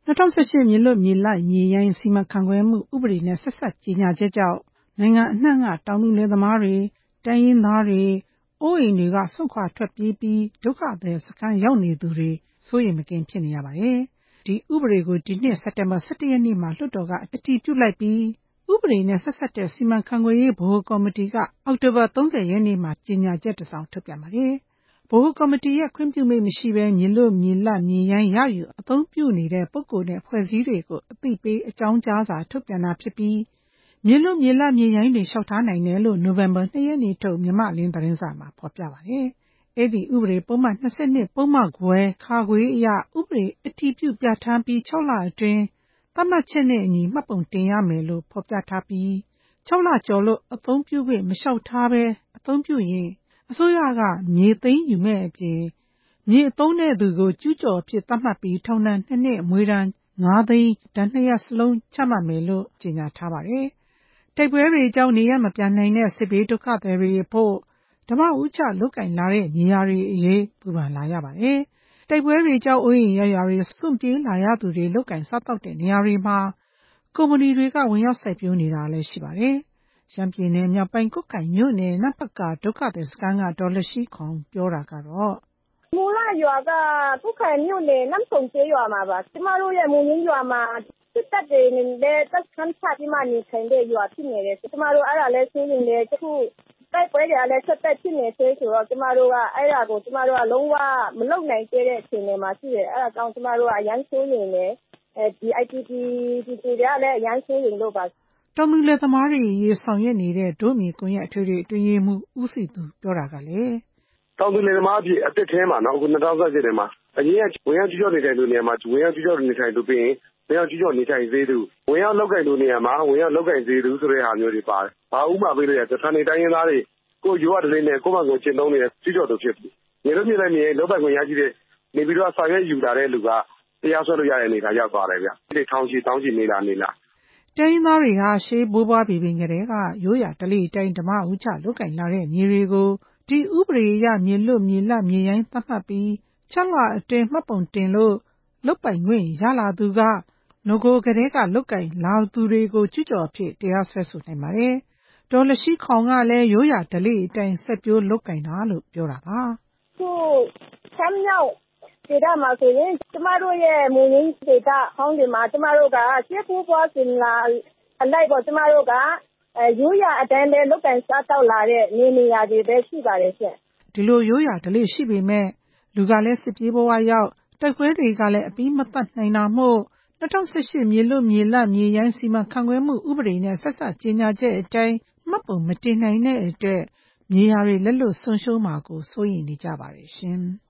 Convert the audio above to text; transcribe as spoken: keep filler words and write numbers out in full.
၂၀၁၈ မြေလွတ်မြေလပ်မြေရိုင်းစီမံခန့်ခွဲမှုဥပဒေနဲ့ဆက်စပ်ကြေညာချက်ကြောင့်နိုင်ငံအနှံ့ကတောင်သူလယ်သမားတွေတိုင်းရင်းသားတွေအိုးအိမ်တွေကစွန့်ခွာထွက်ပြေးပြီးဒုက္ခသည်စခန်းရောက်နေသူတွေစိုးရိမ်မကင်းဖြစ်နေရပါတယ်။ဒီဥပဒေကိုဒီနှစ်စက်တင်ဘာ ၁၁ ရက်နေ့မှာလွှတ်တော်ကအတည်ပြုလိုက်ပြီးဥပဒေနဲ့ဆက်စပ်တဲ့စီမံခန့်ခွဲရေးဗဟိုကော်မတီကအောက်တိုဘာ ၃၀ ရက်နေ့မှာကြေညာချက်တစ်စောင်ထုတ်ပြန်ပါတယ်။ဗဟိုကော်မတီရဲ့ခွင့်ပြုမိန့်မရှိဘဲမြေလွတ်မြေလပ်မြေရိုင်းရယူအသုံးပြုနေတဲ့ပုဂ္ဂိုလ်နဲ့အဖွဲ့အစည်းတွေကိုအသိပေးအကြောင်းကြားစာထုတ်ပြန်တာဖြစ်ပြီးမြေလွတ်မြေလပ်မြေရိုင်းတွေလျှောက်ထားနိုင်တယ်လို့နိုဝင်ဘာ ၂ ရက်နေ့ထုတ်မြန်မာ့လင်းသတင်းစာမှာဖော်ပြပါတယ်။အဲဒီဥပဒေပုဒ်မ ၂၂ ပုဒ်မခွဲ ခ အရဥပဒေအတည်ပြုပြဋ္ဌာန်းပြီး ၆ လအတွင်းသတ်မှတ်ချက်နဲ့အညီမှတ်ပုံတင်ရမယ်လို့ဖော်ပြထားပြီး ၆ လကျော်လို့အသုံးပြုခွင့်မလျှောက်ထားဘဲအသုံးပြုရင်အစိုးရကမြေသိမ်းယူမဲ့အပြင်မြေအသုံးတဲ့သူကိုကျူးကျော်အဖြစ်သတ်မှတ်ပြီးထောင်ဒဏ် နှစ်နှစ်ငွေဒဏ် ငါးသိန်းဒဏ်နှစ်ရပ်စလုံးချမှတ်မယ်လို့ကြေညာထားပါတယ်။တိုက်ပွဲတွေကြောင့်နေရပ်မပြန်နိုင်တဲ့စစ်ဘေးဒုက္ခသည်တွေအဖို့ဓမ္မဥချလုပ်ကင်လာတဲ့မြေယာတွေအရေးပူပန်လာရပါတယ်။တိုက်ပွဲတွေကြောင့်အိုးအိမ်ရရာတွေစွန့်ပြေးလာရသူတွေလုပ်ကင်စားတောက်တဲ့နေရာတွေမှာကုမ္ပဏီတွေကဝင်ရောက်စိုက်ပျိုးနေတာလည်းရှိပါတယ်။ရှမ်းပြည်နယ်မြောက်ပိုင်းကွတ်ခိုင်မြို့နယ်နမ့်ဖတ်ကာဒုက္ခသည်စခန်းကဒေါ်လရှီခေါန်ပြောတာကတော့မူလရွာကကွတ်ခိုင်မြို့နယ်နမ့်ဆုံကျေးရွာမှာပါကျမတို့ရဲ့မူရင်းရွာမှာစစ်တပ်တွေနဲ့တပ်စခန်းချပြီးမှနေထိုင်တဲ့ရွာဖြစ်နေတယ်ကျမတို့အဲ့ဒါလဲသိနေတယ်အခုတိုက်ပွဲတွေကလည်းဆက်သက်ဖြစ်နေသေးဆိုတော့ကျမတို့ကအဲ့ဒါကိုကျမတို့ကလုံးဝမလုပ်နိုင်သေးတဲ့အခြေအနေမှာရှိတယ်အဲ့ဒါကြောင့်ကျမတို့ကအရန်ဆိုးနေတယ်အဲဒီ I P P တွေကလည်းအရန်ဆိုးနေလို့ပါတောင်သူလယ်သမားတွေရေးဆောင်ရွက်နေတဲ့ဒို့မြေကွန်ရက်အထွေထွေအတွင်းရေးမှူးဦးစီသူပြောတာကလည်းတောင်သူလယ်သမားအဖြစ်အစ်စ်ထဲမှာနော်အခု၂၀၁၈ထဲမှာအရင်ကဝင်ရောက်ကျူးကျော်နေထိုင်လို့နေရာမှာဝင်ရောက်ကျူးကျော်နေထိုင်လို့ပြီးရင်ဝင်ရောက်ကျူးကျော်နေထိုင်သေးသူဝင်ရောက်လောက်ကင်လို့နေရာမှာဝင်ရောက်လောက်ကင်သေးသူဆိုတဲ့ဟာမျိုးတွေပါတယ်။ဘာဥပမာပေးလို့ရဌာနေတိုင်းရင်းသားတွေကိုရိုးရတလေးနဲ့ကိုယ့်ဘက်ကိုကျင့်သုံးနေတဲ့ကျူးကျော်သူဖြစ်ပြီ။မြေလို့မြေလိုက်မြေလောက်ပိုင်ခွင့်ရရှိတဲ့နေပြီးတော့ဆောင်ရွက်ယူလာတဲ့လူကတရားစွဲလို့ရတဲ့အနေထားရောက်သွားတယ်ဗျ။ဒီထောင်ချီတောင်းချီနေလာနေလာတိုင်းရင်းသားတွေဟာရှေးဘိုးဘွားပြည်ပင်ကလေးကရိုးရာဓလေ့တိုင်းဓမ္မဥချလုပ်ကင်လာတဲ့မြေတွေကိုဒီဥပဒေအရမြေလွတ်မြေလပ်မြေရိုင်းသတ်မှတ်ပြီး၆လအတွင်းမှတ်ပုံတင်လို့လုပ်ပိုင်ခွင့်ရလာသူကငကိုကလေးကလုပ်ကင်လာသူတွေကိုကျူးကျော်အဖြစ်တရားစွဲဆိုနိုင်ပါတယ်။ဒေါ်လရှီခေါင်ကလည်းရိုးရာဓလေ့အတိုင်းဆက်ပြိုးလုပ်ကင်တာလို့ပြောတာပါ။ခုဆမ်းမြောက်ဒေသမှာဆိုရင်ကျမတို့ရဲ့မူရင်းဒေသဟောင်းတွေမှာကျမတို့ကရှေးဘိုးဘွားစဉ်လာအလိုက်ပေါ့ကျမတို့ကရိုးရာအတိုင်းပဲလုပ်ကင်စားတောက်လာတဲ့နေနေရာတွေပဲရှိပါတယ်ရှင့်ဒီလိုရိုးရာဓလေ့ရှိပေမဲ့လူကလည်းစစ်ပြေးဘဝရောက်တိုက်ပွဲတွေကလည်းအပြီးမသတ်နိုင်တာမို့၂၀၁၈မြေလွတ်မြေလပ်မြေရိုင်းစီမံခန့်ခွဲမှုဥပဒေနဲ့ဆက်စပ်ကြေညာချက်အတိုင်းမှတ်ပုံမတင်နိုင်တဲ့အတွက်မြေယာတွေလက်လွတ်ဆုံးရှုံးမှာကိုစိုးရိမ်နေကြပါတယ်ရှင်။